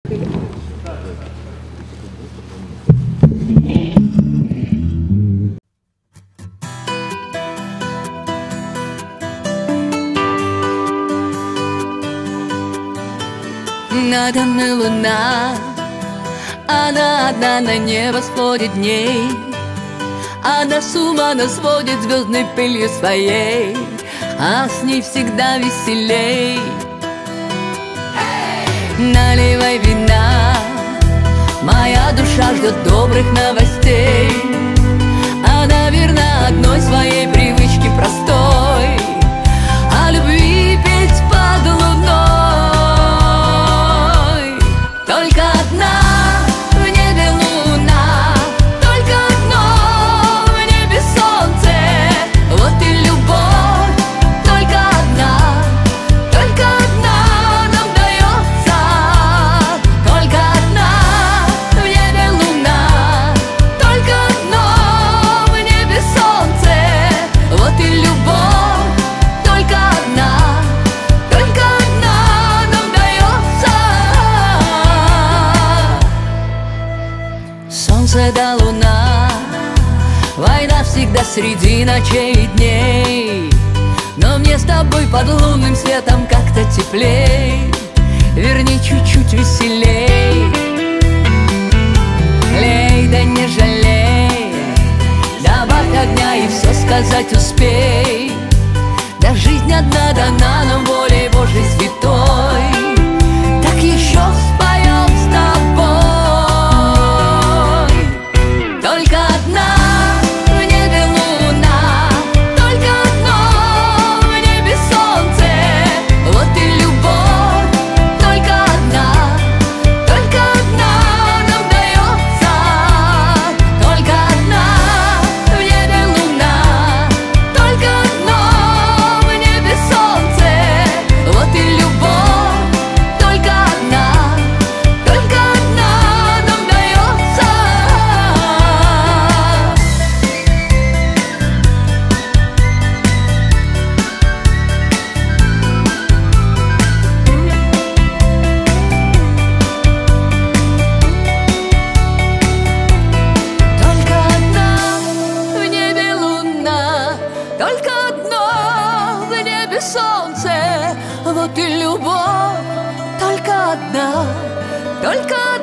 Надо мной луна, она одна на небосводе дней. Она с ума нас сводит звездной пылью своей, а с ней всегда веселей. Наливай вина, моя душа ждет добрых новостей. Она верна одной своей привычке простой, о любви петь под луной. Только одна в небе луна, только одно в небе солнце. Вот и любовь, только одна нам дается. Только одна в небе луна, только одно в небе солнце. Вот и любовь, только одна нам дается. Солнце да луна, война всегда среди ночей и дней. Но мне с тобой под лунным светом как-то теплей, вернее чуть-чуть веселей. Лей, да не жалей, добавь огня и все сказать успей. Да жизнь одна дана нам волей Божьей святой, так еще споем с тобой. Только одна в небе луна, только одно в небе солнце. Вот и любовь, только одна нам дается. Только одна в небе луна, только одно в небе солнце. Вот и любовь, только одна нам дается. Только одна в небе луна, только одно в небе солнце. Вот и любовь, только одна